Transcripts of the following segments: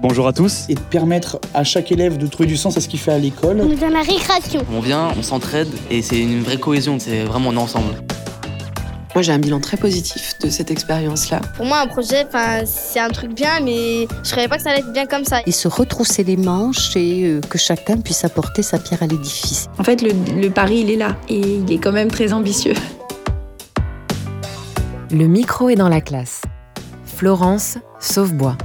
Bonjour à tous. Et de permettre à chaque élève de trouver du sens à ce qu'il fait à l'école. On est dans la récréation. On vient, on s'entraide et c'est une vraie cohésion, c'est vraiment un ensemble. Moi, j'ai un bilan très positif de cette expérience-là. Pour moi, un projet, c'est un truc bien, mais je ne savais pas que ça allait être bien comme ça. Et se retrousser les manches et que chacun puisse apporter sa pierre à l'édifice. En fait, le pari, il est là et il est quand même très ambitieux. Le micro est dans la classe. Florence Sauvebois.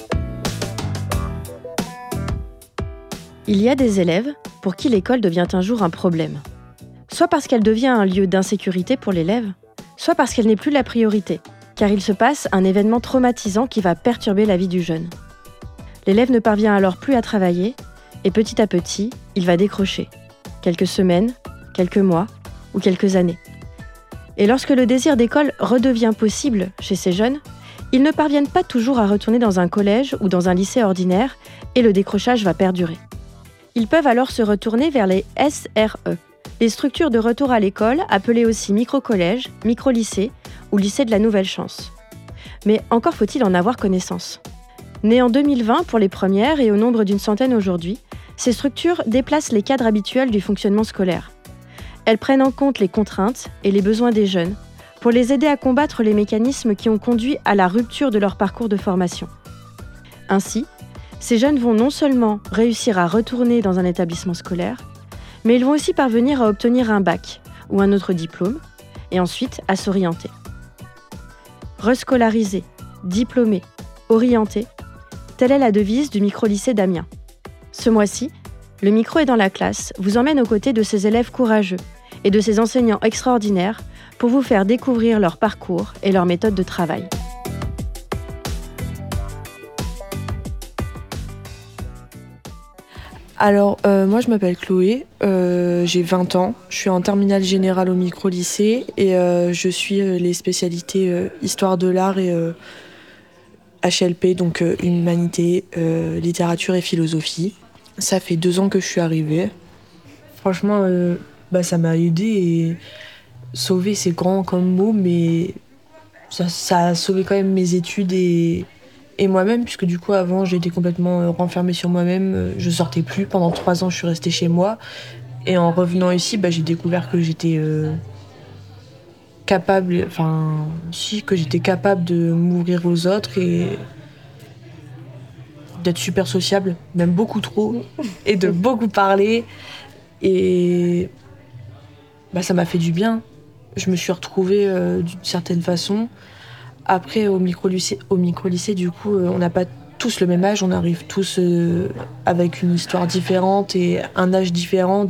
Il y a des élèves pour qui l'école devient un jour un problème. Soit parce qu'elle devient un lieu d'insécurité pour l'élève, soit parce qu'elle n'est plus la priorité, car il se passe un événement traumatisant qui va perturber la vie du jeune. L'élève ne parvient alors plus à travailler, et petit à petit, il va décrocher. Quelques semaines, quelques mois ou quelques années. Et lorsque le désir d'école redevient possible chez ces jeunes, ils ne parviennent pas toujours à retourner dans un collège ou dans un lycée ordinaire, et le décrochage va perdurer. Ils peuvent alors se retourner vers les SRE, les structures de retour à l'école, appelées aussi micro-collèges, micro-lycées ou lycées de la nouvelle chance. Mais encore faut-il en avoir connaissance. Nées en 2020 pour les premières et au nombre d'une centaine aujourd'hui, ces structures déplacent les cadres habituels du fonctionnement scolaire. Elles prennent en compte les contraintes et les besoins des jeunes pour les aider à combattre les mécanismes qui ont conduit à la rupture de leur parcours de formation. Ainsi, ces jeunes vont non seulement réussir à retourner dans un établissement scolaire, mais ils vont aussi parvenir à obtenir un bac ou un autre diplôme, et ensuite à s'orienter. Rescolariser, diplômer, orienter, telle est la devise du micro-lycée d'Amiens. Ce mois-ci, le micro est dans la classe vous emmène aux côtés de ces élèves courageux et de ces enseignants extraordinaires pour vous faire découvrir leur parcours et leur méthode de travail. Alors, moi je m'appelle Chloé, j'ai 20 ans, je suis en terminale générale au micro-lycée et je suis les spécialités histoire de l'art et HLP, donc humanité, littérature et philosophie. Ça fait 2 ans que je suis arrivée. Franchement, ça m'a aidée et sauver c'est grand comme mot, mais ça a sauvé quand même mes études et moi-même, puisque du coup avant j'étais complètement renfermée sur moi-même, je sortais plus. Pendant 3 ans je suis restée chez moi et en revenant ici j'ai découvert que j'étais capable de m'ouvrir aux autres et d'être super sociable, même beaucoup trop, et de beaucoup parler et ça m'a fait du bien. Je me suis retrouvée d'une certaine façon. Après, au micro-lycée, du coup, on n'a pas tous le même âge, on arrive tous avec une histoire différente et un âge différent,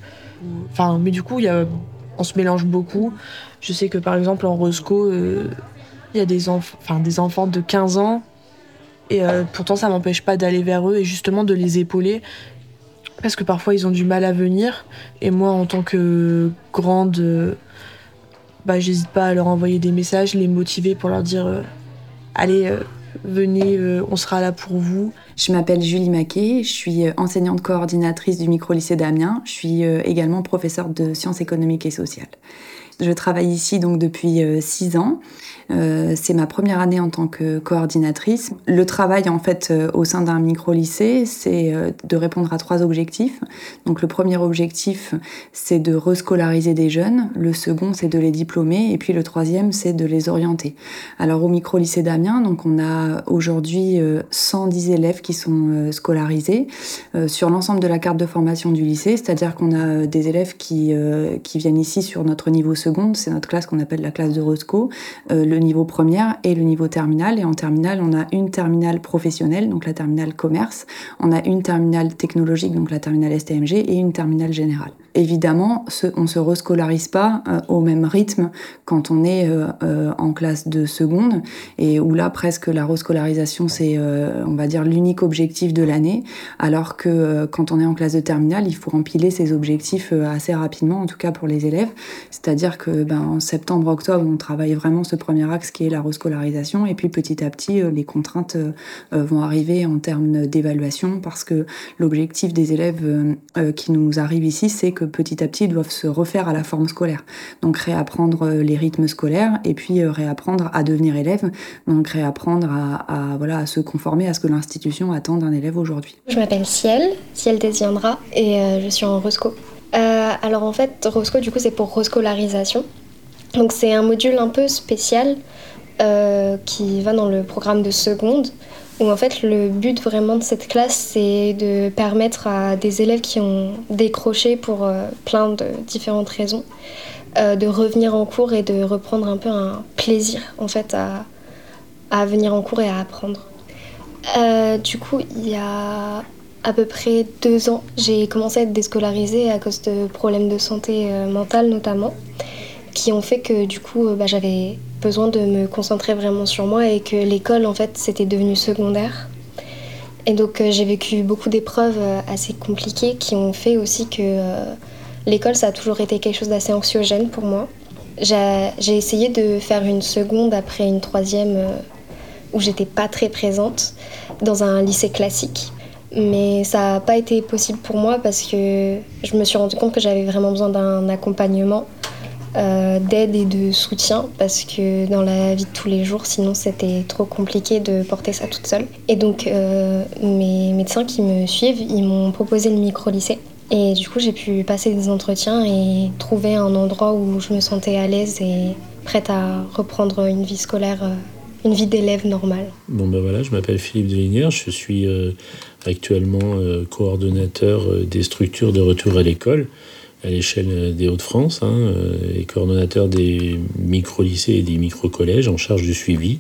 mais du coup, on se mélange beaucoup. Je sais que par exemple, en Roscoe, il y a des enfants de 15 ans, et pourtant ça m'empêche pas d'aller vers eux et justement de les épauler, parce que parfois ils ont du mal à venir, et moi, en tant que grande... j'hésite pas à leur envoyer des messages, les motiver pour leur dire allez, venez, on sera là pour vous. Je m'appelle Julie Maquet, je suis enseignante coordinatrice du micro-lycée d'Amiens. Je suis également professeure de sciences économiques et sociales. Je travaille ici donc depuis 6 ans. C'est ma première année en tant que coordinatrice. Le travail en fait au sein d'un micro-lycée, c'est de répondre à 3 objectifs. Donc le premier objectif, c'est de rescolariser des jeunes. Le second, c'est de les diplômer. Et puis le troisième, c'est de les orienter. Alors au micro-lycée d'Amiens, donc on a aujourd'hui 110 élèves qui sont scolarisés sur l'ensemble de la carte de formation du lycée. C'est-à-dire qu'on a des élèves qui viennent ici sur notre niveau seconde. C'est notre classe qu'on appelle la classe de Roscoe. Le niveau première et le niveau terminal. Et en terminale, on a une terminale professionnelle, donc la terminale commerce. On a une terminale technologique, donc la terminale STMG, et une terminale générale. Évidemment, on ne se rescolarise pas au même rythme quand on est en classe de seconde, et où là, presque la rescolarisation, c'est, on va dire, l'unique objectif de l'année, alors que quand on est en classe de terminale, il faut empiler ses objectifs assez rapidement, en tout cas pour les élèves. C'est-à-dire que en septembre-octobre, on travaille vraiment ce premier axe qui est la rescolarisation, et puis petit à petit, les contraintes vont arriver en termes d'évaluation, parce que l'objectif des élèves qui nous arrivent ici, c'est que donc petit à petit, ils doivent se refaire à la forme scolaire. Donc réapprendre les rythmes scolaires et puis réapprendre à devenir élève, donc réapprendre à se conformer à ce que l'institution attend d'un élève aujourd'hui. Je m'appelle Ciel Desiandra, et je suis en Rosco. Alors en fait, Rosco, du coup, c'est pour rescolarisation. Donc c'est un module un peu spécial qui va dans le programme de seconde, où en fait le but vraiment de cette classe, c'est de permettre à des élèves qui ont décroché pour plein de différentes raisons, de revenir en cours et de reprendre un peu un plaisir en fait à venir en cours et à apprendre. Du coup, il y a à peu près 2 ans, j'ai commencé à être déscolarisée à cause de problèmes de santé mentale notamment, qui ont fait que du coup j'avais besoin de me concentrer vraiment sur moi et que l'école en fait c'était devenu secondaire. Et donc j'ai vécu beaucoup d'épreuves assez compliquées qui ont fait aussi que l'école ça a toujours été quelque chose d'assez anxiogène pour moi. J'ai essayé de faire une seconde après une troisième où j'étais pas très présente dans un lycée classique. Mais ça n'a pas été possible pour moi parce que je me suis rendu compte que j'avais vraiment besoin d'un accompagnement, d'aide et de soutien, parce que dans la vie de tous les jours, sinon c'était trop compliqué de porter ça toute seule. Et donc mes médecins qui me suivent, ils m'ont proposé le micro-lycée. Et du coup, j'ai pu passer des entretiens et trouver un endroit où je me sentais à l'aise et prête à reprendre une vie scolaire, une vie d'élève normale. Bon ben voilà, je m'appelle Philippe Delinière, je suis actuellement coordonnateur des structures de retour à l'école à l'échelle des Hauts-de-France, et coordonnateur des micro-lycées et des micro-collèges en charge du suivi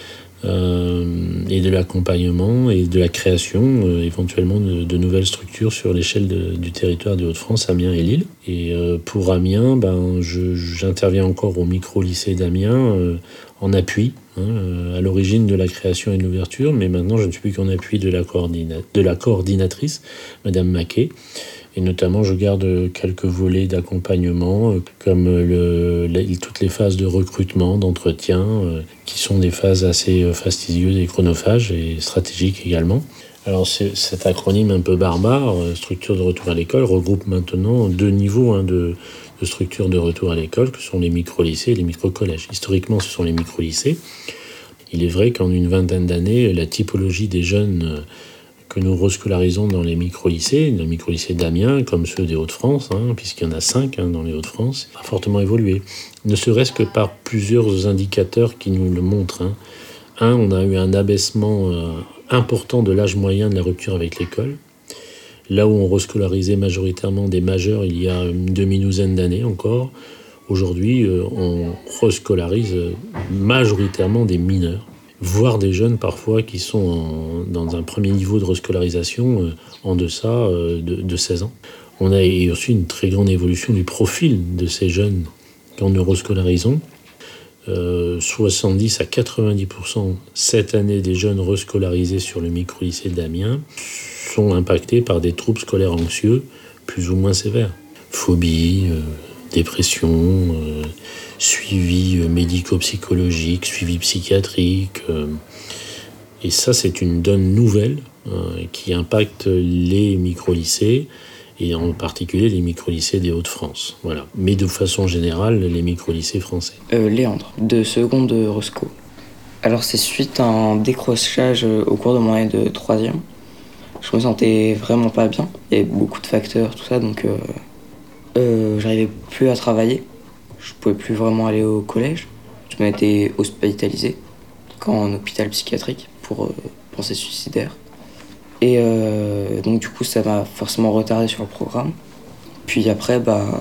et de l'accompagnement et de la création éventuellement de nouvelles structures sur l'échelle du territoire des Hauts-de-France, Amiens et Lille. Et pour Amiens, j'interviens encore au micro-lycée d'Amiens en appui, à l'origine de la création et de l'ouverture, mais maintenant je ne suis plus qu'en appui de la coordinatrice, Madame Maquet. Et notamment, je garde quelques volets d'accompagnement, comme toutes les phases de recrutement, d'entretien, qui sont des phases assez fastidieuses et chronophages et stratégiques également. Alors, cet acronyme un peu barbare, structure de retour à l'école, regroupe maintenant 2 niveaux de structure de retour à l'école, que sont les micro-lycées et les micro-collèges. Historiquement, ce sont les micro-lycées. Il est vrai qu'en une vingtaine d'années, la typologie des jeunes que nous rescolarisons dans les micro-lycées d'Amiens, comme ceux des Hauts-de-France, puisqu'il y en a 5 dans les Hauts-de-France, a fortement évolué. Ne serait-ce que par plusieurs indicateurs qui nous le montrent. On a eu un abaissement important de l'âge moyen de la rupture avec l'école. Là où on rescolarisait majoritairement des majeurs il y a une demi-douzaine d'années encore, aujourd'hui on rescolarise majoritairement des mineurs, voire des jeunes parfois qui sont dans un premier niveau de rescolarisation en deçà de 16 ans. On a aussi une très grande évolution du profil de ces jeunes quand nous rescolarisons. 70 à 90% cette année des jeunes rescolarisés sur le micro-lycée d'Amiens sont impactés par des troubles scolaires anxieux plus ou moins sévères. Phobie, dépression, suivi médico-psychologique, suivi psychiatrique. Et ça, c'est une donne nouvelle qui impacte les micro-lycées, et en particulier les micro-lycées des Hauts-de-France. Voilà. Mais de façon générale, les micro-lycées français. Léandre, de seconde de Rosco. Alors c'est suite à un décrochage au cours de mon année de 3e. Je me sentais vraiment pas bien. Il y avait beaucoup de facteurs, tout ça, donc j'arrivais plus à travailler. Je pouvais plus vraiment aller au collège. Je m'étais hospitalisé en hôpital psychiatrique pour pensée suicidaire. Et donc du coup ça m'a forcément retardé sur le programme. Puis après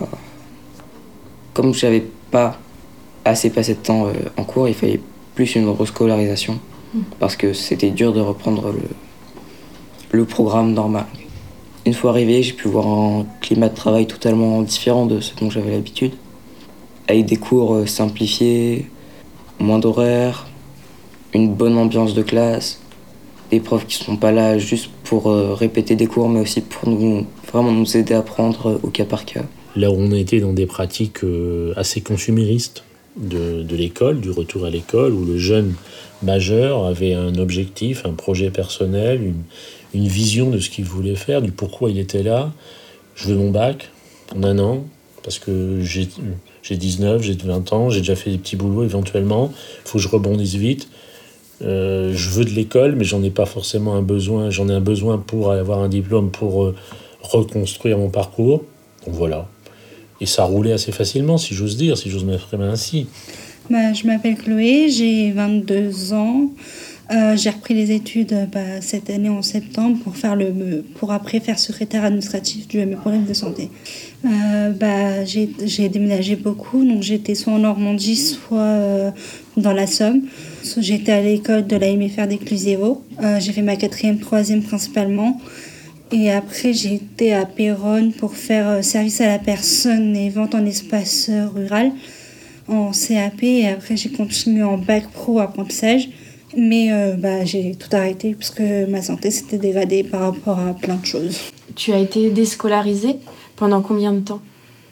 comme j'avais pas assez passé de temps en cours, il fallait plus une rescolarisation parce que c'était dur de reprendre le programme normal. Une fois arrivé, j'ai pu voir un climat de travail totalement différent de ce dont j'avais l'habitude, avec des cours simplifiés, moins d'horaires, une bonne ambiance de classe, des profs qui ne sont pas là juste pour répéter des cours, mais aussi pour vraiment nous aider à apprendre au cas par cas. Là où on était dans des pratiques assez consuméristes de l'école, du retour à l'école, où le jeune majeur avait un objectif, un projet personnel, une vision de ce qu'il voulait faire, du pourquoi il était là. Je veux mon bac, en un an, parce que j'ai 19, j'ai 20 ans, j'ai déjà fait des petits boulots éventuellement, il faut que je rebondisse vite. Je veux de l'école, mais j'en ai pas forcément un besoin. J'en ai un besoin pour avoir un diplôme, pour reconstruire mon parcours. Donc voilà. Et ça roulait assez facilement, si j'ose dire, si j'ose m'exprimer ainsi. Je m'appelle Chloé, j'ai 22 ans. J'ai repris les études cette année en septembre pour après faire secrétaire administratif dû à mes problèmes de santé. J'ai déménagé beaucoup, donc j'étais soit en Normandie, soit dans la Somme. J'étais à l'école de la MFR des Clusero. J'ai fait ma 4e, 3e principalement. Et après, j'ai été à Péronne pour faire service à la personne et vente en espace rural en CAP. Et après, j'ai continué en bac pro apprentissage. Mais j'ai tout arrêté parce que ma santé s'était dégradée par rapport à plein de choses. Tu as été déscolarisée pendant combien de temps ?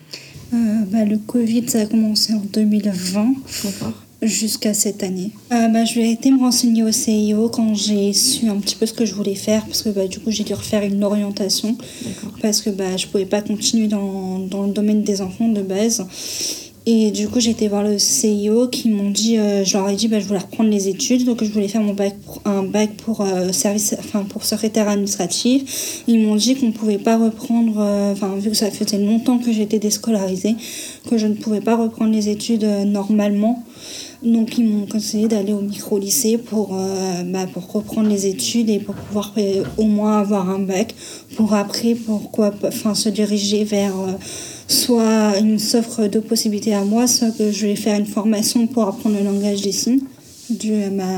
Le Covid, ça a commencé en 2020. D'accord. Jusqu'à cette année. J'ai été me renseigner au CIO quand j'ai su un petit peu ce que je voulais faire parce que du coup j'ai dû refaire une orientation. D'accord. Parce que je pouvais pas continuer dans le domaine des enfants de base. Et du coup j'ai été voir le CIO qui m'ont dit, je leur ai dit je voulais reprendre les études, donc je voulais faire un bac pour pour secrétaire administratif. Ils m'ont dit qu'on pouvait pas reprendre, vu que ça faisait longtemps que j'étais déscolarisée, que je ne pouvais pas reprendre les études normalement. Donc ils m'ont conseillé d'aller au micro-lycée pour reprendre les études et pour pouvoir au moins avoir un bac pour après se diriger vers soit une s'offre de possibilités à moi, soit que je vais faire une formation pour apprendre le langage des signes dû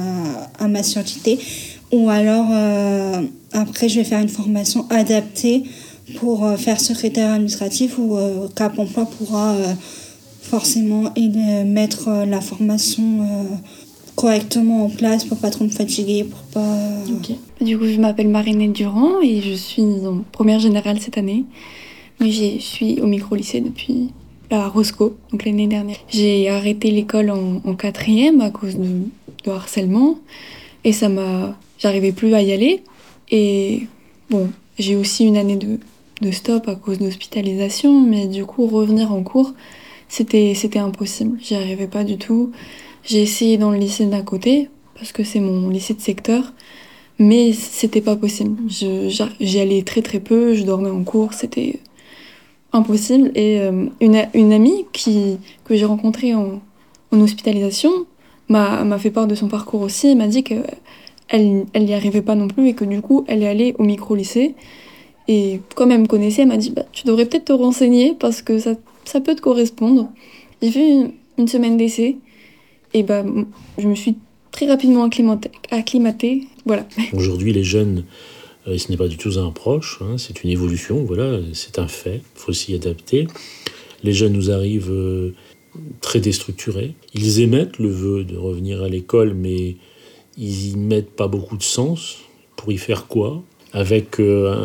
à ma surdité, ou alors après je vais faire une formation adaptée pour faire secrétaire administratif ou Cap Emploi pourra forcément mettre la formation correctement en place pour pas trop me fatiguer, pour pas... Okay. Du coup, je m'appelle Marinette Durand et je suis en première générale cette année. Mais je suis au micro-lycée depuis la Roscoe, donc l'année dernière. J'ai arrêté l'école en 4e à cause de harcèlement et j'arrivais plus à y aller. Et bon, j'ai aussi une année de stop à cause d'hospitalisation, mais du coup, revenir en cours, c'était impossible. J'y arrivais pas du tout. J'ai essayé dans le lycée d'à côté, parce que c'est mon lycée de secteur, mais c'était pas possible. J'y allais très très peu, je dormais en cours, c'était impossible. Et une amie que j'ai rencontrée en hospitalisation m'a fait part de son parcours aussi, et m'a dit qu'elle n'y arrivait pas non plus et que du coup elle est allée au micro-lycée. Et comme elle me connaissait, elle m'a dit tu devrais peut-être te renseigner parce que ça peut te correspondre. J'ai fait une semaine d'essai et je me suis très rapidement acclimatée. Voilà. Aujourd'hui, les jeunes, ce n'est pas du tout un reproche, c'est une évolution, voilà, c'est un fait, il faut s'y adapter. Les jeunes nous arrivent très déstructurés. Ils émettent le vœu de revenir à l'école, mais ils y mettent pas beaucoup de sens. Pour y faire quoi ? Avec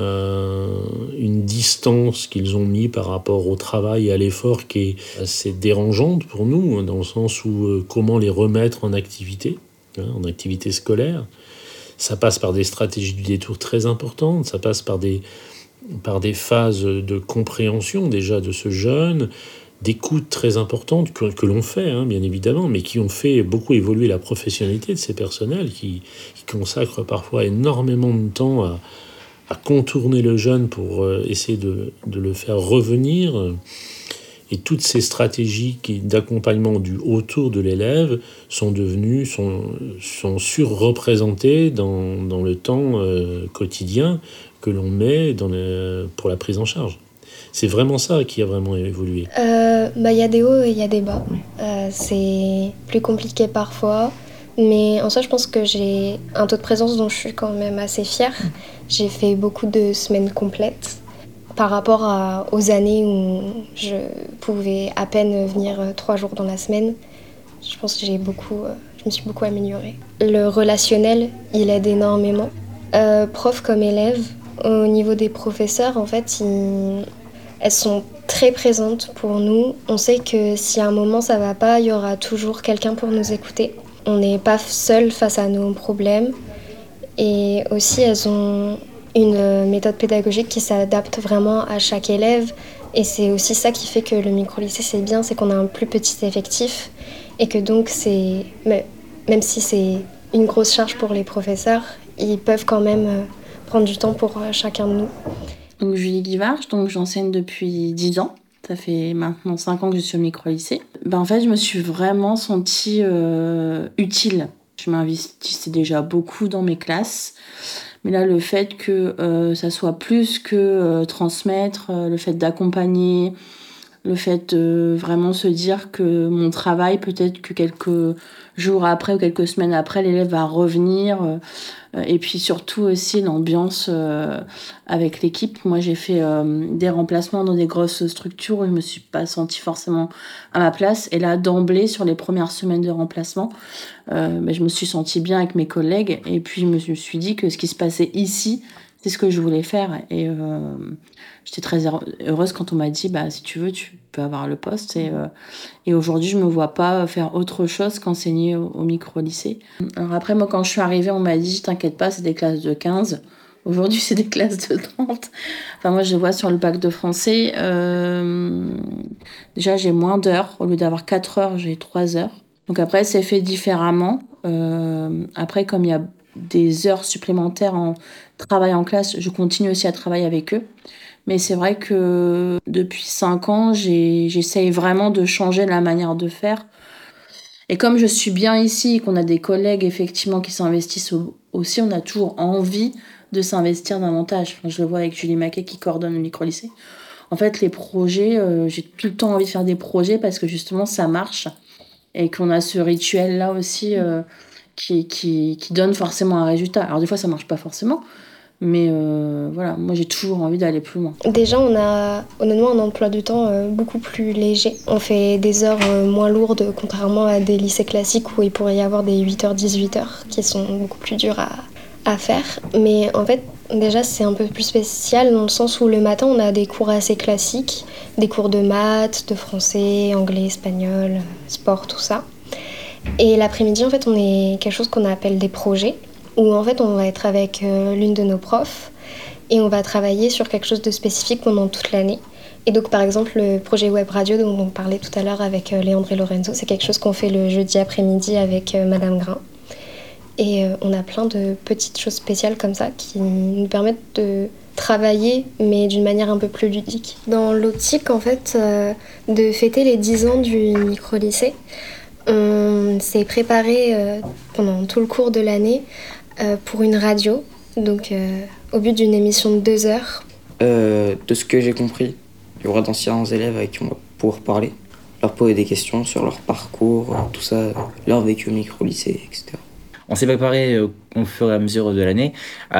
une distance qu'ils ont mis par rapport au travail et à l'effort qui est assez dérangeante pour nous, dans le sens où comment les remettre en activité scolaire. Ça passe par des stratégies du détour très importantes, ça passe par des phases de compréhension déjà de ce jeune, d'écoute très importantes que l'on fait, bien évidemment, mais qui ont fait beaucoup évoluer la professionnalité de ces personnels qui consacrent parfois énormément de temps à contourner le jeune pour essayer de le faire revenir. Et toutes ces stratégies d'accompagnement autour de l'élève sont surreprésentées dans le temps quotidien que l'on met pour la prise en charge. C'est vraiment ça qui a vraiment évolué. Il y a des hauts et il y a des bas. C'est plus compliqué parfois, mais en soi, je pense que j'ai un taux de présence dont je suis quand même assez fière. J'ai fait beaucoup de semaines complètes par rapport aux années où je pouvais à peine venir 3 jours dans la semaine. Je pense que je me suis beaucoup améliorée. Le relationnel, il aide énormément. Prof comme élève, au niveau des professeurs, en fait, elles sont très présentes pour nous. On sait que si à un moment ça va pas, il y aura toujours quelqu'un pour nous écouter. On n'est pas seul face à nos problèmes. Et aussi, elles ont une méthode pédagogique qui s'adapte vraiment à chaque élève. Et c'est aussi ça qui fait que le micro-lycée c'est bien, c'est qu'on a un plus petit effectif et que donc même si c'est une grosse charge pour les professeurs, ils peuvent quand même prendre du temps pour chacun de nous. Donc Julie Guivarch, j'enseigne depuis 10 ans. Ça fait maintenant 5 ans que je suis au micro-lycée. En fait, je me suis vraiment sentie utile. Je m'investissais déjà beaucoup dans mes classes. Mais là, le fait que ça soit plus que transmettre, le fait d'accompagner, le fait de vraiment se dire que mon travail, peut-être que quelques jours après ou quelques semaines après, l'élève va revenir. Et puis surtout aussi l'ambiance avec l'équipe. Moi, j'ai fait des remplacements dans des grosses structures où je me suis pas sentie forcément à ma place. Et là, d'emblée, sur les premières semaines de remplacement, je me suis sentie bien avec mes collègues. Et puis, je me suis dit que ce qui se passait ici, c'est ce que je voulais faire. Et j'étais très heureuse quand on m'a dit si tu veux, tu peux avoir le poste. Et aujourd'hui, je me vois pas faire autre chose qu'enseigner au micro-lycée. Alors après, moi, quand je suis arrivée, on m'a dit t'inquiète pas, c'est des classes de 15. Aujourd'hui, c'est des classes de 30. Enfin, moi, je vois sur le bac de français, déjà, j'ai moins d'heures. Au lieu d'avoir 4 heures, j'ai 3 heures. Donc après, c'est fait différemment. Après, comme il y a des heures supplémentaires en travail en classe, je continue aussi à travailler avec eux. Mais c'est vrai que depuis 5 ans, j'essaye vraiment de changer la manière de faire. Et comme je suis bien ici et qu'on a des collègues effectivement qui s'investissent aussi, on a toujours envie de s'investir davantage. Enfin, je le vois avec Julie Maquet qui coordonne le micro-lycée. En fait, les projets, j'ai tout le temps envie de faire des projets parce que justement, ça marche. Et qu'on a ce rituel-là aussi qui donne forcément un résultat. Alors des fois, ça marche pas forcément. Mais voilà, moi j'ai toujours envie d'aller plus loin. Déjà, on a honnêtement un emploi du temps beaucoup plus léger. On fait des heures moins lourdes, contrairement à des lycées classiques où il pourrait y avoir des 8h, 18h qui sont beaucoup plus durs à faire. Mais en fait, déjà, c'est un peu plus spécial dans le sens où le matin, on a des cours assez classiques, des cours de maths, de français, anglais, espagnol, sport, tout ça. Et l'après-midi, en fait, on est quelque chose qu'on appelle des projets, où en fait on va être avec l'une de nos profs et on va travailler sur quelque chose de spécifique pendant toute l'année. Et donc par exemple le projet web radio dont on parlait tout à l'heure avec Léandre et Lorenzo, c'est quelque chose qu'on fait le jeudi après-midi avec Madame Grain. Et on a plein de petites choses spéciales comme ça qui nous permettent de travailler mais d'une manière un peu plus ludique. Dans l'optique en fait de fêter les 10 ans du micro-lycée, on s'est préparé pendant tout le cours de l'année pour une radio, donc au but d'une émission de 2 heures. De ce que j'ai compris, il y aura d'anciens élèves avec qui on va pouvoir parler, leur poser des questions sur leur parcours, tout ça, leur vécu au micro-lycée, etc. On s'est préparé au fur et à mesure de l'année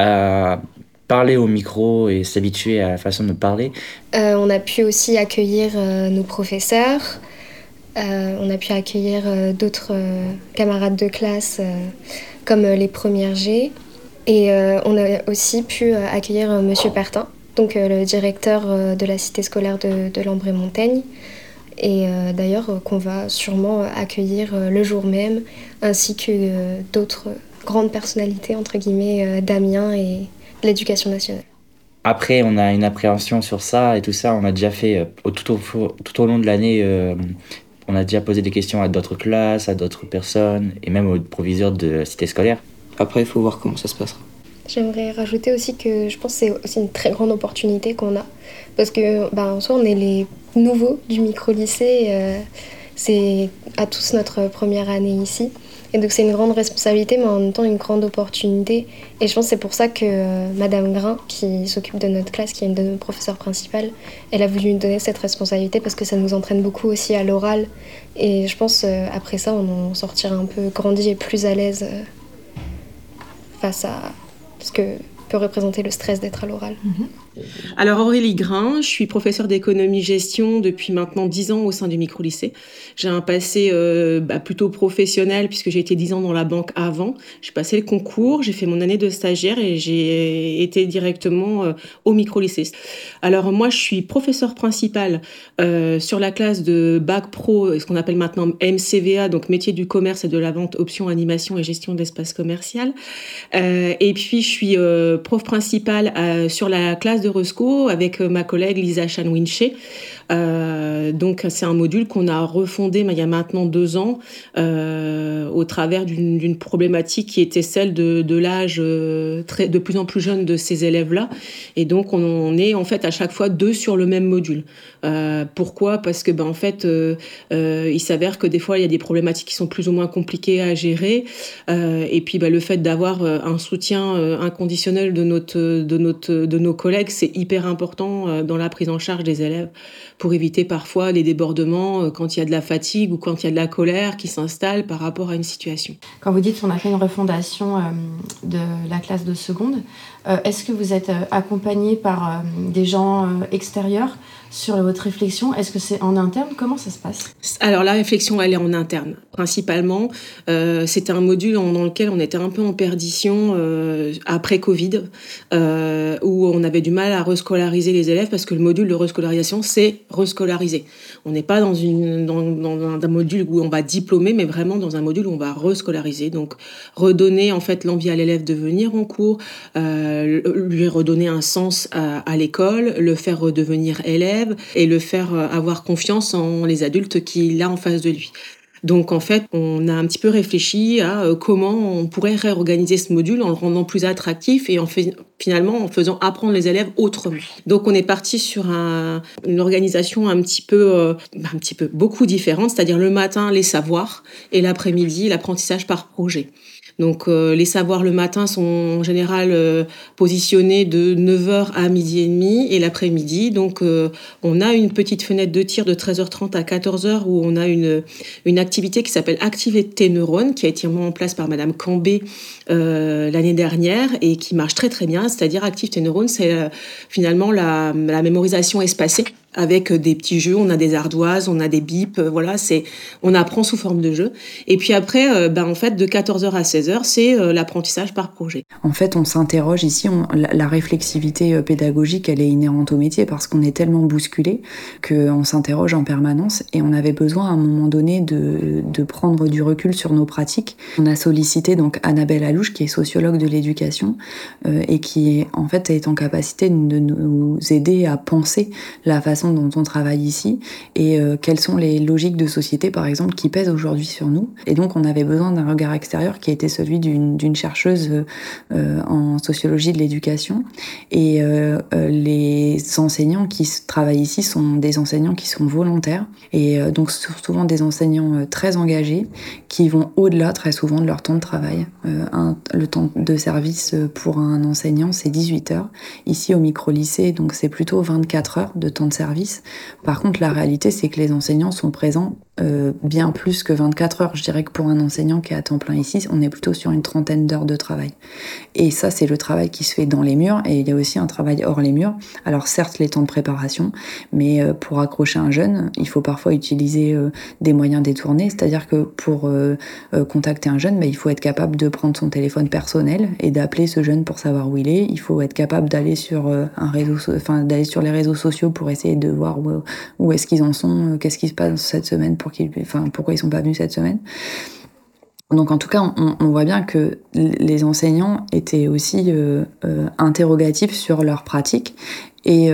à parler au micro et s'habituer à la façon de parler. On a pu aussi accueillir nos professeurs, on a pu accueillir d'autres camarades de classe comme les premières G. Et on a aussi pu accueillir Monsieur Pertin, donc le directeur de la cité scolaire de Lambray-Montaigne. Et d'ailleurs qu'on va sûrement accueillir le jour même, ainsi que d'autres grandes personnalités, entre guillemets, d'Amiens et de l'éducation nationale. Après, on a une appréhension sur ça et tout ça. On a déjà fait, tout au long de l'année, on a déjà posé des questions à d'autres classes, à d'autres personnes, et même aux proviseurs de la cité scolaire. Après, il faut voir comment ça se passera. J'aimerais rajouter aussi que je pense que c'est aussi une très grande opportunité qu'on a. Parce que, en soi, on est les nouveaux du micro-lycée. C'est à tous notre première année ici. Et donc, c'est une grande responsabilité, mais en même temps, une grande opportunité. Et je pense que c'est pour ça que Madame Grain, qui s'occupe de notre classe, qui est une de nos professeurs principales, elle a voulu nous donner cette responsabilité parce que ça nous entraîne beaucoup aussi à l'oral. Et je pense, après ça, on en sortira un peu grandi et plus à l'aise face à ce que peut représenter le stress d'être à l'oral. Alors Aurélie Grain, je suis professeure d'économie-gestion depuis maintenant 10 ans au sein du micro-lycée. J'ai un passé plutôt professionnel puisque j'ai été 10 ans dans la banque avant. J'ai passé le concours, j'ai fait mon année de stagiaire et j'ai été directement au micro-lycée. Alors moi je suis professeure principale sur la classe de Bac Pro, ce qu'on appelle maintenant MCVA, donc métier du commerce et de la vente, option animation et gestion de l'espace commercial. Et puis je suis prof principale sur la classe de Roscoe avec ma collègue Lisa Chan-Winche. Donc c'est un module qu'on a refondé il y a maintenant 2 ans au travers d'une problématique qui était celle de l'âge de plus en plus jeune de ces élèves-là. Et donc on est en fait à chaque fois 2 sur le même module. Pourquoi ? Parce que en fait il s'avère que des fois il y a des problématiques qui sont plus ou moins compliquées à gérer. Et puis le fait d'avoir un soutien inconditionnel de nos collègues, c'est hyper important dans la prise en charge des élèves pour éviter parfois les débordements quand il y a de la fatigue ou quand il y a de la colère qui s'installe par rapport à une situation. Quand vous dites qu'on a fait une refondation de la classe de seconde, est-ce que vous êtes accompagné par des gens extérieurs sur votre réflexion ? Est-ce que c'est en interne ? Comment ça se passe ? Alors la réflexion, elle est en interne. Principalement, c'était un module dans lequel on était un peu en perdition après Covid, où on avait du mal à rescolariser les élèves parce que le module de rescolarisation, c'est rescolariser. On n'est pas dans un module où on va diplômer, mais vraiment dans un module où on va rescolariser. Donc redonner en fait l'envie à l'élève de venir en cours, lui redonner un sens à l'école, le faire redevenir élève et le faire avoir confiance en les adultes qu'il a en face de lui. Donc en fait, on a un petit peu réfléchi à comment on pourrait réorganiser ce module en le rendant plus attractif et finalement en faisant apprendre les élèves autrement. Donc on est parti sur une organisation un petit peu beaucoup différente, c'est-à-dire le matin les savoirs et l'après-midi l'apprentissage par projet. Donc les savoirs le matin sont en général positionnés de 9h à 12h30 et l'après-midi. Donc on a une petite fenêtre de tir de 13h30 à 14h où on a une activité qui s'appelle Activité Neurones qui a été mise en place par Madame Cambé l'année dernière et qui marche très très bien. C'est-à-dire Activité Neurones, c'est finalement la mémorisation espacée. Avec des petits jeux, on a des ardoises, on a des bips, on apprend sous forme de jeu. Et puis après, en fait, de 14h à 16h, c'est l'apprentissage par projet. En fait, on s'interroge ici, la réflexivité pédagogique, elle est inhérente au métier parce qu'on est tellement bousculé qu'on s'interroge en permanence et on avait besoin à un moment donné de prendre du recul sur nos pratiques. On a sollicité donc Annabelle Alouche, qui est sociologue de l'éducation et qui en fait est en capacité de nous aider à penser la façon dont on travaille ici et quelles sont les logiques de société par exemple qui pèsent aujourd'hui sur nous. Et donc on avait besoin d'un regard extérieur qui était celui d'une chercheuse en sociologie de l'éducation et les enseignants qui travaillent ici sont des enseignants qui sont volontaires et donc souvent des enseignants très engagés qui vont au-delà très souvent de leur temps de travail. Le temps de service pour un enseignant c'est 18 heures. Ici au micro-lycée donc c'est plutôt 24 heures de temps de service. Par contre, la réalité, c'est que les enseignants sont présents bien plus que 24 heures. Je dirais que pour un enseignant qui est à temps plein ici, on est plutôt sur une 30aine d'heures de travail. Et ça, c'est le travail qui se fait dans les murs. Et il y a aussi un travail hors les murs. Alors certes, les temps de préparation, mais pour accrocher un jeune, il faut parfois utiliser des moyens détournés. C'est-à-dire que pour contacter un jeune, il faut être capable de prendre son téléphone personnel et d'appeler ce jeune pour savoir où il est. Il faut être capable d'aller sur d'aller sur les réseaux sociaux pour essayer de voir où est-ce qu'ils en sont, qu'est-ce qui se passe cette semaine pourquoi ils sont pas venus cette semaine. Donc en tout cas, on voit bien que les enseignants étaient aussi interrogatifs sur leur pratique et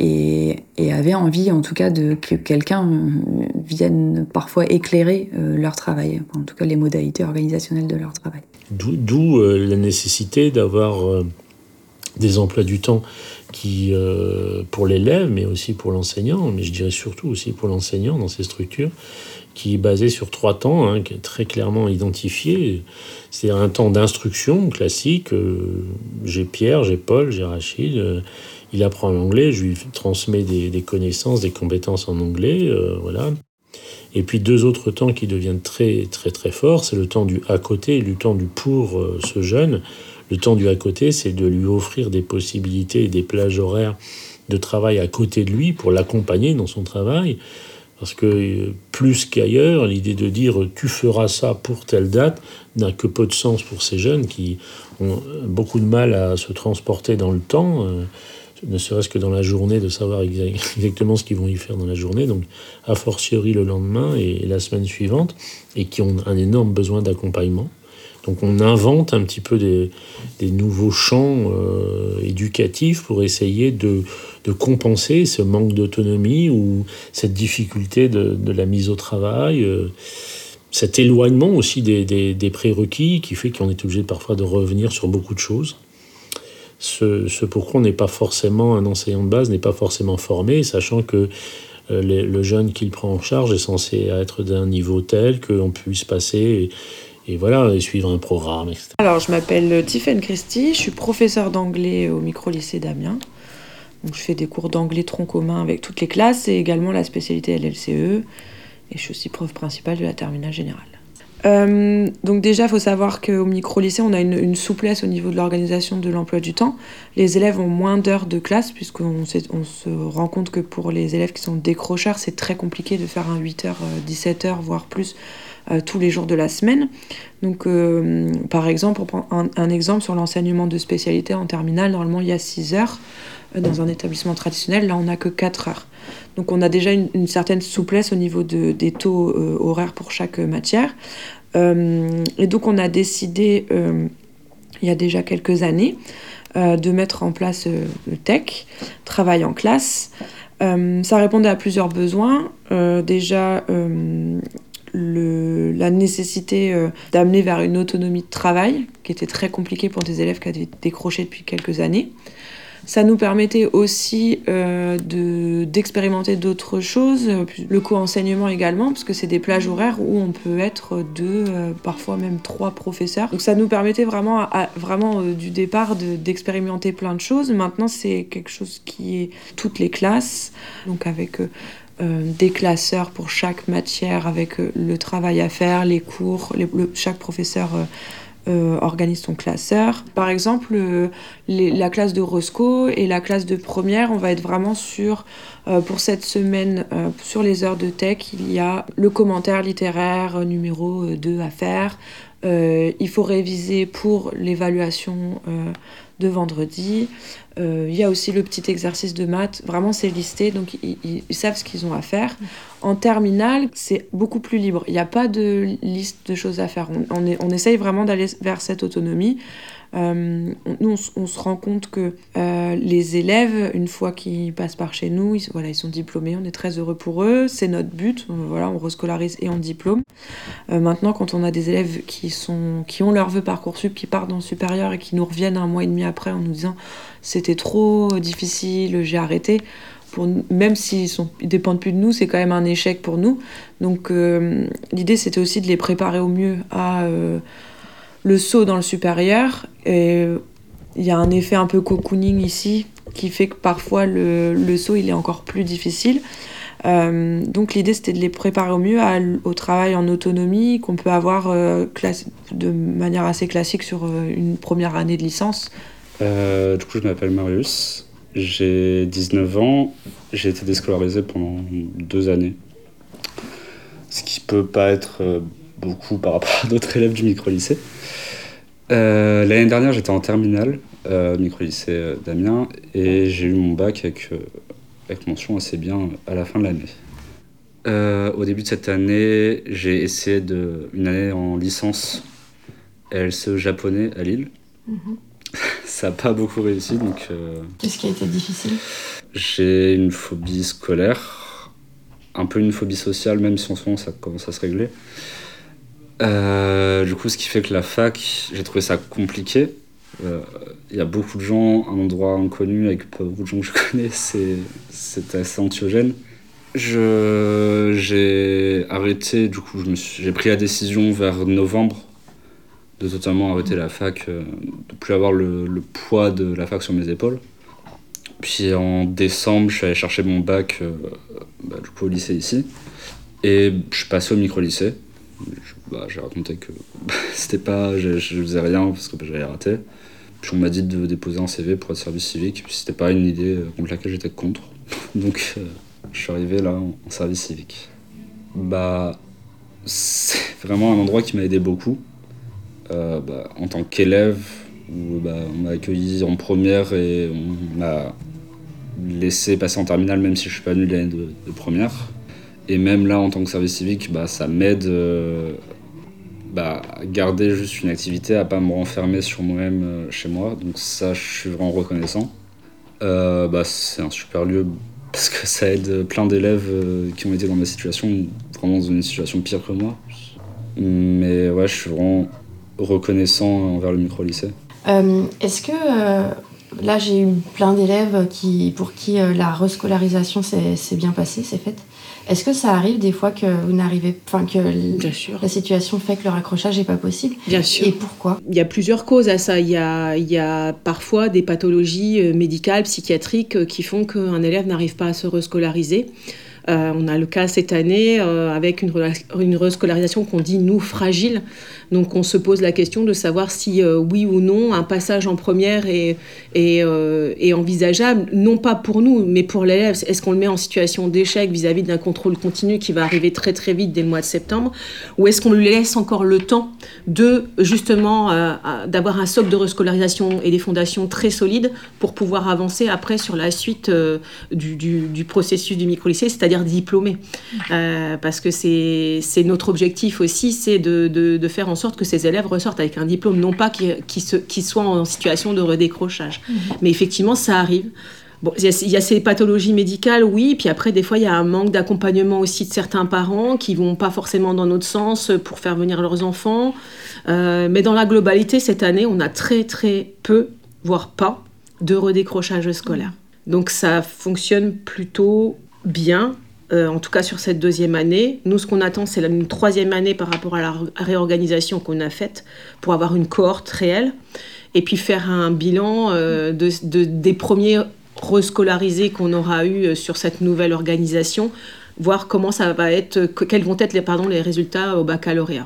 avaient envie en tout cas que quelqu'un vienne parfois éclairer leur travail, en tout cas les modalités organisationnelles de leur travail. D'où la nécessité d'avoir des emplois du temps qui, pour l'élève, mais aussi pour l'enseignant, mais je dirais surtout aussi pour l'enseignant dans ces structures, qui est basé sur 3 temps, qui est très clairement identifié. C'est un temps d'instruction classique. J'ai Pierre, j'ai Paul, j'ai Rachid. Il apprend l'anglais, je lui transmets des connaissances, des compétences en anglais, voilà. Et puis 2 autres temps qui deviennent très très très forts, c'est le temps du à côté et le temps du pour ce jeune. Le temps du à côté, c'est de lui offrir des possibilités et des plages horaires de travail à côté de lui pour l'accompagner dans son travail. Parce que plus qu'ailleurs, l'idée de dire « tu feras ça pour telle date » n'a que peu de sens pour ces jeunes qui ont beaucoup de mal à se transporter dans le temps, ne serait-ce que dans la journée, de savoir exactement ce qu'ils vont y faire dans la journée, donc a fortiori le lendemain et la semaine suivante, et qui ont un énorme besoin d'accompagnement. Donc on invente un petit peu des nouveaux champs éducatifs pour essayer de compenser ce manque d'autonomie ou cette difficulté de la mise au travail, cet éloignement aussi des prérequis qui fait qu'on est obligé parfois de revenir sur beaucoup de choses. Ce pourquoi on n'est pas forcément, un enseignant de base n'est pas forcément formé, sachant que le jeune qu'il prend en charge est censé être d'un niveau tel qu'on puisse passer et voilà, et suivre un programme, etc. Alors, je m'appelle Tiffaine Christie, je suis professeure d'anglais au micro-lycée d'Amiens. Donc, je fais des cours d'anglais tronc commun avec toutes les classes et également la spécialité LLCE. Et je suis aussi prof principale de la terminale générale. Donc déjà, il faut savoir qu'au micro-lycée, on a une souplesse au niveau de l'organisation de l'emploi du temps. Les élèves ont moins d'heures de classe, puisqu'on se rend compte que pour les élèves qui sont décrocheurs, c'est très compliqué de faire un 8h, 17h, voire plus, tous les jours de la semaine. Donc, par exemple, pour prendre un exemple sur l'enseignement de spécialité en terminale, normalement, il y a 6 heures. Dans un établissement traditionnel, là, on n'a que 4 heures. Donc, on a déjà une certaine souplesse au niveau des taux horaires pour chaque matière. Et donc, on a décidé, il y a déjà quelques années, de mettre en place le TEC, travail en classe. Ça répondait à plusieurs besoins. Déjà, la nécessité d'amener vers une autonomie de travail, qui était très compliquée pour des élèves qui avaient décroché depuis quelques années. Ça nous permettait aussi d'expérimenter d'autres choses, le co-enseignement également, parce que c'est des plages horaires où on peut être 2, parfois même 3 professeurs. Donc ça nous permettait vraiment, du départ d'expérimenter plein de choses. Maintenant, c'est quelque chose qui est toutes les classes, donc avec des classeurs pour chaque matière, avec le travail à faire, les cours, chaque professeur organise son classeur. Par exemple, la classe de Roscoe et la classe de première, on va être vraiment pour cette semaine, sur les heures de tech, il y a le commentaire littéraire numéro 2 à faire. Il faut réviser pour l'évaluation de vendredi. Il y a aussi le petit exercice de maths. Vraiment, c'est listé, donc ils savent ce qu'ils ont à faire. En terminale, c'est beaucoup plus libre. Il n'y a pas de liste de choses à faire. On essaye vraiment d'aller vers cette autonomie. Nous, on se rend compte que les élèves, une fois qu'ils passent par chez nous, ils sont diplômés, on est très heureux pour eux, c'est notre but, on rescolarise et on diplôme. Maintenant, quand on a des élèves qui ont leur vœu Parcoursup, qui partent dans le supérieur et qui nous reviennent 1 mois et demi après en nous disant « c'était trop difficile, j'ai arrêté », même s'ils dépendent plus de nous, c'est quand même un échec pour nous. Donc l'idée, c'était aussi de les préparer au mieux à le saut dans le supérieur. Et il y a un effet un peu cocooning ici qui fait que parfois le saut il est encore plus difficile. Donc l'idée, c'était de les préparer au mieux au travail en autonomie qu'on peut avoir de manière assez classique sur une première année de licence. Du coup, je m'appelle Marius. J'ai 19 ans, j'ai été déscolarisé pendant 2 années. Ce qui peut pas être beaucoup par rapport à d'autres élèves du micro-lycée. L'année dernière, j'étais en terminale, micro-lycée d'Amiens, et j'ai eu mon bac avec mention assez bien à la fin de l'année. Au début de cette année, j'ai essayé une année en licence LCE japonais à Lille. Ça n'a pas beaucoup réussi, donc... Qu'est-ce qui a été difficile ? J'ai une phobie scolaire, un peu une phobie sociale, même si en ce moment ça commence à se régler. Du coup, ce qui fait que la fac, j'ai trouvé ça compliqué. Il y a beaucoup de gens, un endroit inconnu avec pas beaucoup de gens que je connais, c'est assez anxiogène. J'ai arrêté, du coup, j'ai pris la décision vers novembre de totalement arrêter la fac, de plus avoir le poids de la fac sur mes épaules. Puis en décembre, je suis allé chercher mon bac du coup, au lycée ici. Et je suis passé au micro-lycée. J'ai raconté que je faisais rien parce que j'avais raté. Puis on m'a dit de déposer un CV pour être service civique. Puis c'était pas une idée contre laquelle j'étais contre. Donc je suis arrivé là en service civique. C'est vraiment un endroit qui m'a aidé beaucoup. En tant qu'élève, où on m'a accueilli en première et on m'a laissé passer en terminale même si je suis pas venu l'année de première. Et même là, en tant que service civique, ça m'aide garder juste une activité, à pas me renfermer sur moi-même chez moi. Donc ça, je suis vraiment reconnaissant. C'est un super lieu parce que ça aide plein d'élèves qui ont été dans ma situation, vraiment dans une situation pire que moi. Mais ouais, je suis vraiment reconnaissant envers le micro-lycée. Est-ce que là j'ai eu plein d'élèves pour qui la rescolarisation s'est bien passée, s'est faite. Est-ce que ça arrive des fois que vous n'arrivez, Bien sûr. La situation fait que le raccrochage n'est pas possible? Bien sûr. Et pourquoi? Il y a plusieurs causes à ça. Il y a parfois des pathologies médicales, psychiatriques qui font qu'un élève n'arrive pas à se rescolariser. On a le cas cette année avec une rescolarisation qu'on dit, nous, fragile. Donc on se pose la question de savoir si, oui ou non, un passage en première est envisageable, non pas pour nous, mais pour l'élève. Est-ce qu'on le met en situation d'échec vis-à-vis d'un contrôle continu qui va arriver très très vite dès le mois de septembre, ou est-ce qu'on lui laisse encore le temps de, justement, d'avoir un socle de rescolarisation et des fondations très solides pour pouvoir avancer après sur la suite du processus du micro-lycée, c'est-à-dire diplômé. Parce que c'est notre objectif aussi, c'est de faire en sorte que ces élèves ressortent avec un diplôme, non pas qu'ils soient en situation de redécrochage. Mais effectivement, ça arrive. Bon, il y a ces pathologies médicales, oui, puis après, des fois, il y a un manque d'accompagnement aussi de certains parents qui vont pas forcément dans notre sens pour faire venir leurs enfants. Mais dans la globalité, cette année, on a très, très peu, voire pas, de redécrochage scolaire. Donc, ça fonctionne plutôt bien. En tout cas sur cette deuxième année. Nous, ce qu'on attend, c'est une troisième année par rapport à la réorganisation qu'on a faite pour avoir une cohorte réelle et puis faire un bilan des premiers rescolarisés qu'on aura eu sur cette nouvelle organisation, voir comment ça va être, quels vont être les résultats au baccalauréat.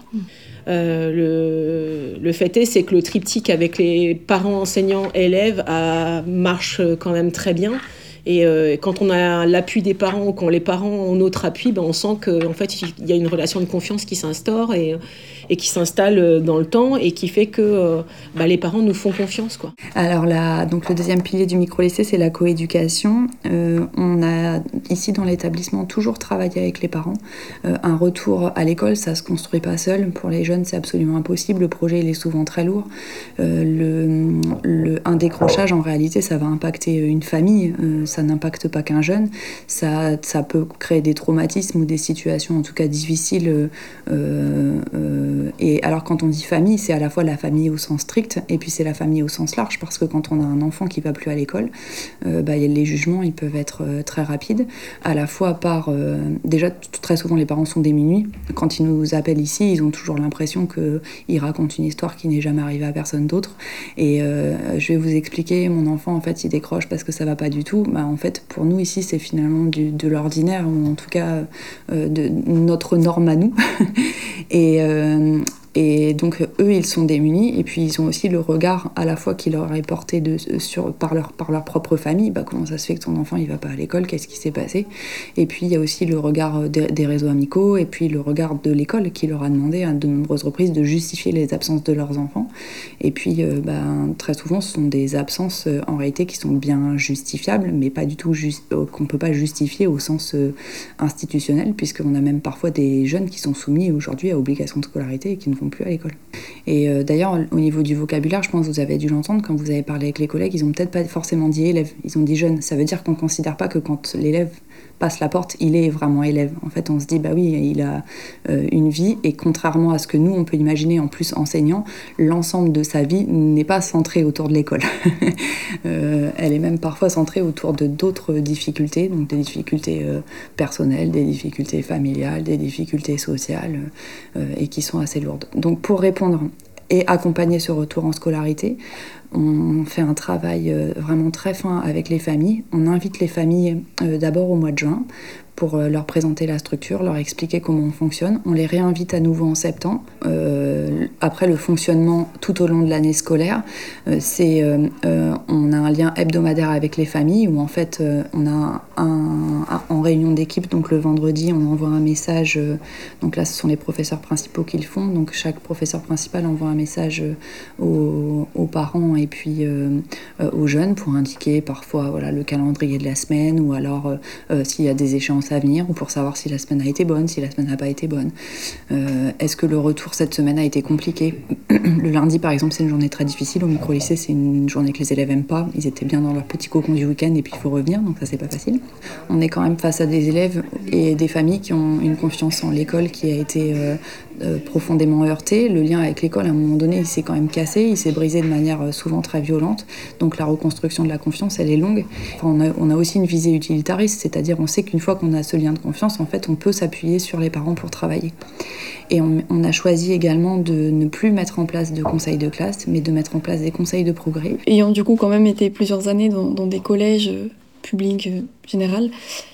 Le fait c'est que le triptyque avec les parents, enseignants, élèves marche quand même très bien. Et quand on a l'appui des parents ou quand les parents ont notre appui, on sent qu'en fait, il y a une relation de confiance qui s'instaure et qui s'installe dans le temps et qui fait que les parents nous font confiance, quoi. Alors donc le deuxième pilier du micro-lycée, c'est la coéducation. On a ici dans l'établissement toujours travaillé avec les parents. Un retour à l'école, ça se construit pas seul. Pour les jeunes, c'est absolument impossible. Le projet, il est souvent très lourd. Un décrochage, en réalité, ça va impacter une famille. Ça n'impacte pas qu'un jeune. Ça peut créer des traumatismes ou des situations, en tout cas difficiles. Et alors quand on dit famille, c'est à la fois la famille au sens strict et puis c'est la famille au sens large, parce que quand on a un enfant qui va plus à l'école, les jugements ils peuvent être très rapides, à la fois par déjà très souvent les parents sont démunis. Quand ils nous appellent ici, ils ont toujours l'impression qu'ils racontent une histoire qui n'est jamais arrivée à personne d'autre. Et je vais vous expliquer, mon enfant en fait il décroche parce que ça va pas du tout. En fait pour nous ici c'est finalement de l'ordinaire, ou en tout cas de notre norme à nous. Et donc eux ils sont démunis, et puis ils ont aussi le regard à la fois qui leur est porté par leur propre famille. Comment ça se fait que ton enfant il va pas à l'école, qu'est-ce qui s'est passé? Et puis il y a aussi le regard des réseaux amicaux, et puis le regard de l'école qui leur a demandé à de nombreuses reprises de justifier les absences de leurs enfants. Et puis très souvent ce sont des absences en réalité qui sont bien justifiables, mais pas du tout qu'on peut pas justifier au sens institutionnel, puisqu'on a même parfois des jeunes qui sont soumis aujourd'hui à obligation de scolarité et qui ne vont plus à l'école. Et d'ailleurs, au niveau du vocabulaire, je pense que vous avez dû l'entendre quand vous avez parlé avec les collègues, ils n'ont peut-être pas forcément dit élève, ils ont dit jeune. Ça veut dire qu'on ne considère pas que quand l'élève passe la porte, il est vraiment élève. En fait, on se dit, oui, il a une vie, et contrairement à ce que nous, on peut imaginer en plus enseignant, l'ensemble de sa vie n'est pas centré autour de l'école. Elle est même parfois centrée autour de d'autres difficultés, donc des difficultés personnelles, des difficultés familiales, des difficultés sociales, et qui sont assez lourdes. Donc pour répondre et accompagner ce retour en scolarité, on fait un travail vraiment très fin avec les familles. On invite les familles d'abord au mois de juin pour leur présenter la structure, leur expliquer comment on fonctionne. On les réinvite à nouveau en septembre. Après le fonctionnement tout au long de l'année scolaire, on a un lien hebdomadaire avec les familles où en fait on a en réunion d'équipe, donc le vendredi on envoie un message, donc là ce sont les professeurs principaux qui le font, donc chaque professeur principal envoie un message aux parents parents et puis aux jeunes pour indiquer parfois voilà, le calendrier de la semaine ou alors s'il y a des échéances à venir ou pour savoir si la semaine a été bonne, si la semaine n'a pas été bonne. Est-ce que le retour cette semaine a été compliqué? Le lundi par exemple c'est une journée très difficile, au micro-lycée c'est une journée que les élèves n'aiment pas, ils étaient bien dans leur petit cocon du week-end et puis il faut revenir, donc ça c'est pas facile. On est quand même face à des élèves et des familles qui ont une confiance en l'école qui a été profondément heurtée. Le lien avec l'école à un moment donné il s'est quand même cassé, il s'est brisé de manière souvent très violente, donc la reconstruction de la confiance elle est longue. Enfin, on a aussi une visée utilitariste, c'est-à-dire on sait qu'une fois qu'on a ce lien de confiance, en fait on peut s'appuyer sur les parents pour travailler. Et on a choisi également de ne plus mettre en place de conseils de classe, mais de mettre en place des conseils de progrès. Ayant du coup quand même été plusieurs années dans des collèges publics général,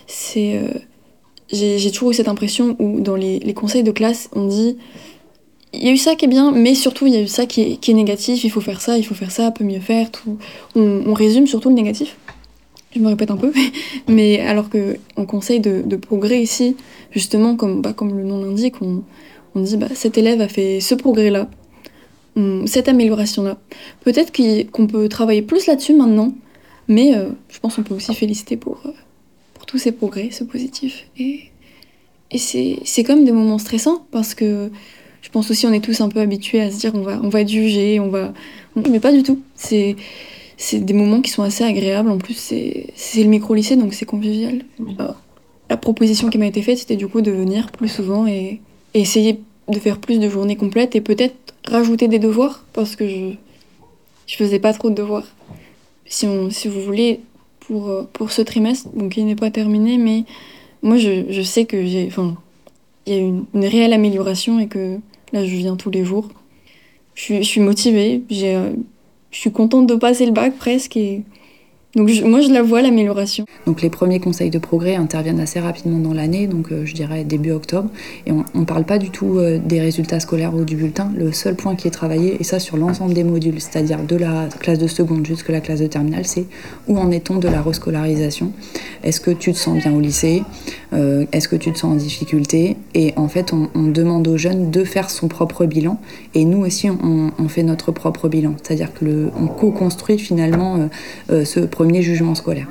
j'ai toujours eu cette impression où dans les conseils de classe, on dit il y a eu ça qui est bien, mais surtout il y a eu ça qui est négatif, il faut faire ça, peut mieux faire, tout. On résume surtout le négatif. Je me répète un peu, mais alors qu'en conseil de progrès ici, justement, comme le nom l'indique, on dit cet élève a fait ce progrès-là, cette amélioration-là. Peut-être qu'on peut travailler plus là-dessus maintenant, mais je pense qu'on peut aussi féliciter pour tous ces progrès, ce positif. Et c'est quand même des moments stressants, parce que je pense aussi on est tous un peu habitués à se dire on va être jugé, mais pas du tout. C'est des moments qui sont assez agréables. En plus, c'est le micro-lycée, donc c'est convivial. La proposition qui m'a été faite, c'était du coup de venir plus souvent et essayer de faire plus de journées complètes et peut-être rajouter des devoirs, parce que je faisais pas trop de devoirs. Si vous voulez, pour ce trimestre, donc il n'est pas terminé, mais moi je sais que il y a une réelle amélioration et que là je viens tous les jours. Je suis motivée, je suis contente de passer le bac presque et donc moi je la vois l'amélioration. Donc les premiers conseils de progrès interviennent assez rapidement dans l'année, donc je dirais début octobre, et on ne parle pas du tout des résultats scolaires ou du bulletin. Le seul point qui est travaillé, et ça sur l'ensemble des modules, c'est-à-dire de la classe de seconde jusqu'à la classe de terminale, c'est où en est-on de la rescolarisation? Est-ce que tu te sens bien au lycée? Est-ce que tu te sens en difficulté? Et en fait on demande aux jeunes de faire son propre bilan, et nous aussi on fait notre propre bilan, c'est-à-dire que on co-construit finalement ce premier jugement scolaire.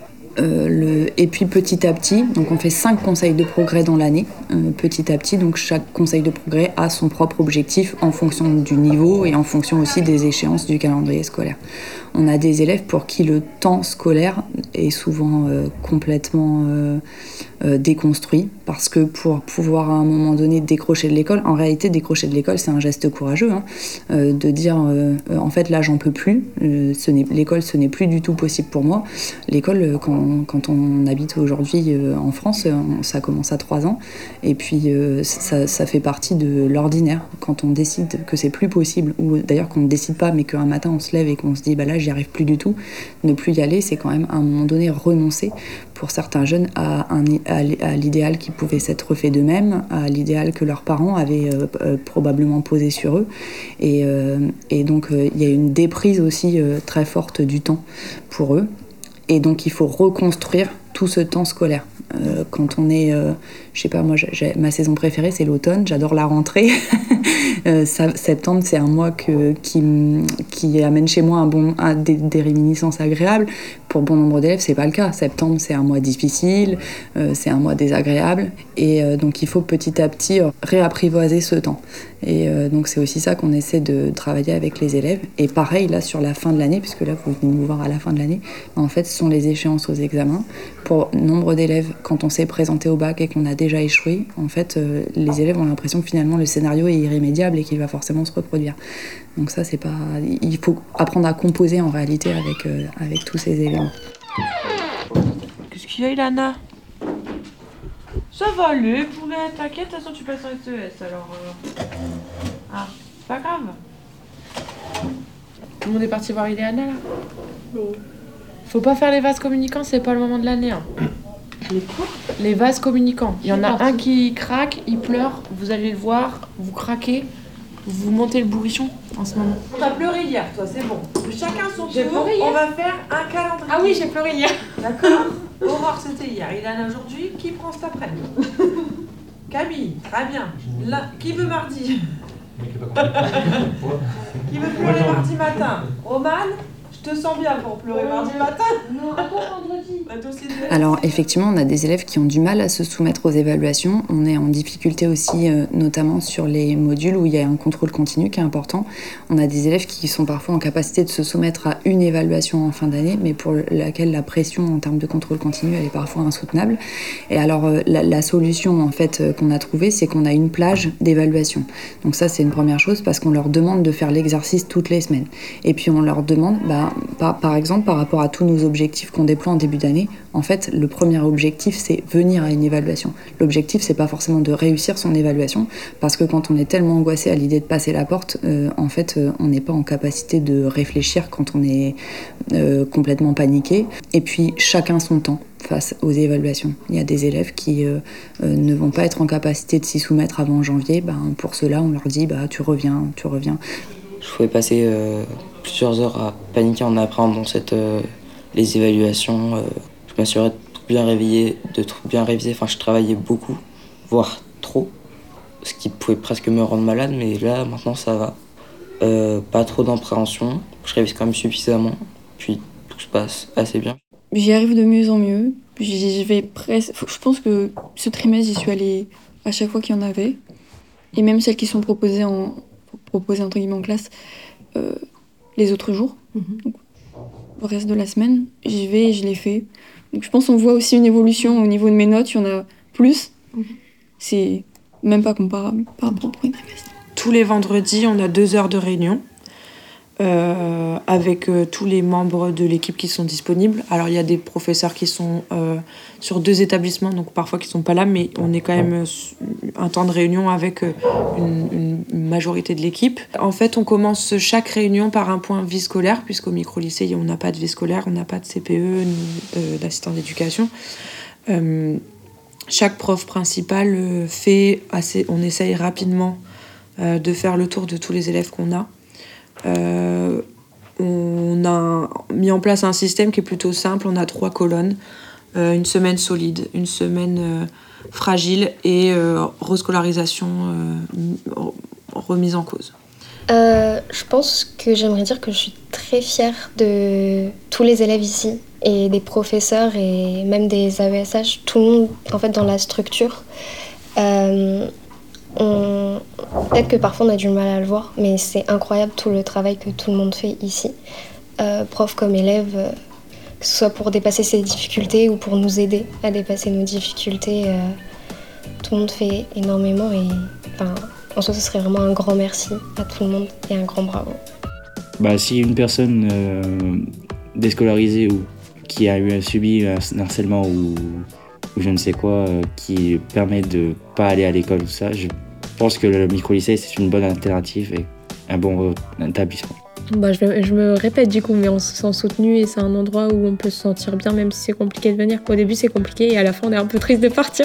Et puis petit à petit, donc on fait 5 conseils de progrès dans l'année. Petit à petit, donc chaque conseil de progrès a son propre objectif en fonction du niveau et en fonction aussi des échéances du calendrier scolaire. On a des élèves pour qui le temps scolaire est souvent complètement déconstruit, parce que pour pouvoir à un moment donné décrocher de l'école, en réalité décrocher de l'école c'est un geste courageux, de dire en fait là j'en peux plus, l'école ce n'est plus du tout possible pour moi. L'école quand on habite aujourd'hui en France, ça commence à 3 ans et puis ça fait partie de l'ordinaire. Quand on décide que c'est plus possible, ou d'ailleurs qu'on ne décide pas mais qu'un matin on se lève et qu'on se dit là j'y arrive plus du tout, ne plus y aller, c'est quand même à un moment donné renoncer pour certains jeunes à l'idéal qui pouvait s'être fait d'eux-mêmes, à l'idéal que leurs parents avaient probablement posé sur eux. Et donc il y a une déprise aussi très forte du temps pour eux. Et donc il faut reconstruire tout ce temps scolaire. Quand on est, je sais pas, moi ma saison préférée c'est l'automne, j'adore la rentrée. Septembre c'est un mois qui amène chez moi des réminiscences agréables. Pour bon nombre d'élèves c'est pas le cas. Septembre c'est un mois difficile, c'est un mois désagréable, et donc il faut petit à petit réapprivoiser ce temps. Et donc c'est aussi ça qu'on essaie de travailler avec les élèves. Et pareil là sur la fin de l'année, puisque là vous venez nous voir à la fin de l'année, en fait ce sont les échéances aux examens. Pour nombre d'élèves, quand on s'est présenté au bac et qu'on a déjà échoué, en fait les élèves ont l'impression que finalement le scénario est irrémédiable et qu'il va forcément se reproduire. Donc ça c'est pas, il faut apprendre à composer en réalité avec tous ces éléments. Qu'est-ce qu'il y a, Ilana? Ça va aller, poulet, t'inquiète, de toute façon tu passes en SES alors. Ah, c'est pas grave. Tout le monde est parti voir Ilana là? Non. Faut pas faire les vases communicants, c'est pas le moment de l'année. Les quoi? Les vases communicants. Il y en a un qui craque, il pleure, vous allez le voir, vous craquez, vous montez le bourrichon en ce moment. T'as pleuré hier, toi, c'est bon. Chacun son tour, on va faire un calendrier. Ah oui, j'ai pleuré hier. D'accord. Aurore, c'était hier. Ilana aujourd'hui, qui prend cet après-midi? Camille, très bien. Là, qui veut mardi? Qui veut pleurer mardi matin? Romane, je te sens bien pour pleurer mardi matin. Non, attends vendredi. Alors effectivement, on a des élèves qui ont du mal à se soumettre aux évaluations. On est en difficulté aussi, notamment sur les modules où il y a un contrôle continu qui est important. On a des élèves qui sont parfois en capacité de se soumettre à une évaluation en fin d'année, mais pour laquelle la pression en termes de contrôle continu, elle est parfois insoutenable. Et alors la solution en fait qu'on a trouvée, c'est qu'on a une plage d'évaluation. Donc ça, c'est une première chose parce qu'on leur demande de faire l'exercice toutes les semaines. Et puis on leur demande, par exemple, par rapport à tous nos objectifs qu'on déploie en début d'année, en fait, le premier objectif, c'est venir à une évaluation. L'objectif, c'est pas forcément de réussir son évaluation, parce que quand on est tellement angoissé à l'idée de passer la porte, en fait, on n'est pas en capacité de réfléchir quand on est complètement paniqué. Et puis, chacun son temps face aux évaluations. Il y a des élèves qui ne vont pas être en capacité de s'y soumettre avant janvier. Pour cela, on leur dit tu reviens. Je pouvais passer plusieurs heures à paniquer en appréhendant les évaluations. Je m'assurais de tout bien réviser. Enfin, je travaillais beaucoup, voire trop, ce qui pouvait presque me rendre malade. Mais là, maintenant, ça va. Pas trop d'appréhension. Je révise quand même suffisamment. Puis tout se passe assez bien. J'y arrive de mieux en mieux. Je pense que ce trimestre, j'y suis allée à chaque fois qu'il y en avait. Et même celles qui sont proposées entre guillemets en classe les autres jours. Donc, le reste de la semaine, j'y vais et je les fais. Donc je pense qu'on voit aussi une évolution au niveau de mes notes, il y en a plus. C'est même pas comparable par rapport au premier trimestre. Tous les vendredis, on a 2 heures de réunion avec tous les membres de l'équipe qui sont disponibles. Alors il y a des professeurs qui sont sur 2 établissements, donc parfois qui sont pas là, mais on est quand même un temps de réunion avec une majorité de l'équipe. En fait, on commence chaque réunion par un point vie scolaire, puisqu'au micro-lycée, on n'a pas de vie scolaire, on n'a pas de CPE ni d'assistant d'éducation. Chaque prof principal on essaye rapidement de faire le tour de tous les élèves qu'on a. On a mis en place un système qui est plutôt simple. On a 3 colonnes, une semaine solide, une semaine fragile et rescolarisation remise en cause. Je pense que j'aimerais dire que je suis très fière de tous les élèves ici et des professeurs et même des AESH, tout le monde en fait dans la structure. Peut-être que parfois on a du mal à le voir, mais c'est incroyable tout le travail que tout le monde fait ici, prof comme élève, que ce soit pour dépasser ses difficultés ou pour nous aider à dépasser nos difficultés. Tout le monde fait énormément et en soi ce serait vraiment un grand merci à tout le monde et un grand bravo. Si une personne déscolarisée ou qui a subi un harcèlement ou je ne sais quoi qui permet de ne pas aller à l'école, tout ça, je pense que le micro-lycée c'est une bonne alternative et un bon établissement. Je me répète du coup, mais on se sent soutenu et c'est un endroit où on peut se sentir bien même si c'est compliqué de venir. Au début c'est compliqué et à la fin on est un peu triste de partir.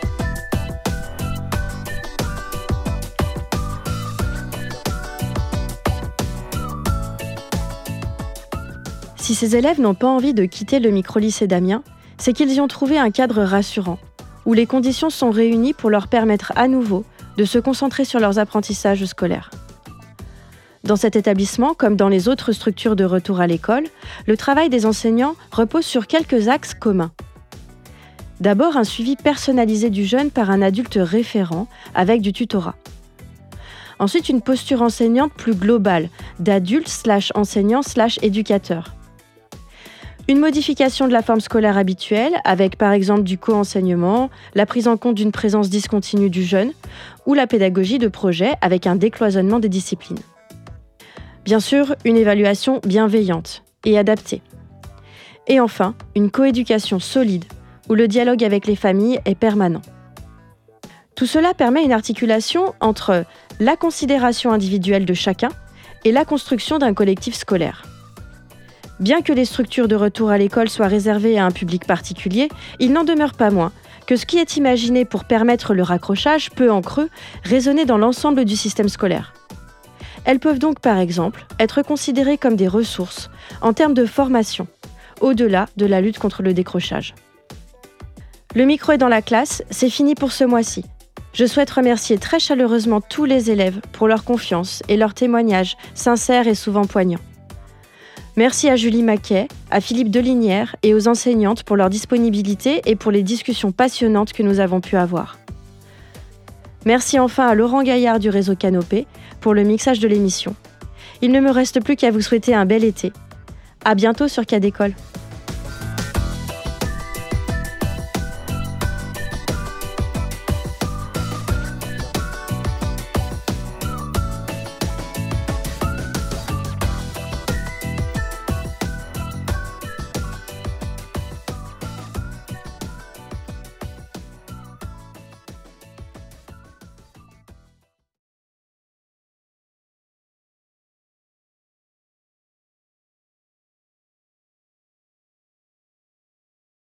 Si ces élèves n'ont pas envie de quitter le micro-lycée d'Amiens, c'est qu'ils y ont trouvé un cadre rassurant, où les conditions sont réunies pour leur permettre à nouveau de se concentrer sur leurs apprentissages scolaires. Dans cet établissement, comme dans les autres structures de retour à l'école, le travail des enseignants repose sur quelques axes communs. D'abord, un suivi personnalisé du jeune par un adulte référent avec du tutorat. Ensuite, une posture enseignante plus globale, d'adulte/enseignant/éducateur. Une modification de la forme scolaire habituelle, avec par exemple du co-enseignement, la prise en compte d'une présence discontinue du jeune, ou la pédagogie de projet avec un décloisonnement des disciplines. Bien sûr, une évaluation bienveillante et adaptée. Et enfin, une coéducation solide, où le dialogue avec les familles est permanent. Tout cela permet une articulation entre la considération individuelle de chacun et la construction d'un collectif scolaire. Bien que les structures de retour à l'école soient réservées à un public particulier, il n'en demeure pas moins que ce qui est imaginé pour permettre le raccrochage peut, en creux, résonner dans l'ensemble du système scolaire. Elles peuvent donc, par exemple, être considérées comme des ressources en termes de formation, au-delà de la lutte contre le décrochage. Le micro est dans la classe, c'est fini pour ce mois-ci. Je souhaite remercier très chaleureusement tous les élèves pour leur confiance et leurs témoignages sincères et souvent poignants. Merci à Julie Maquet, à Philippe Delinière et aux enseignantes pour leur disponibilité et pour les discussions passionnantes que nous avons pu avoir. Merci enfin à Laurent Gaillard du réseau Canopé pour le mixage de l'émission. Il ne me reste plus qu'à vous souhaiter un bel été. À bientôt sur Cas d'école.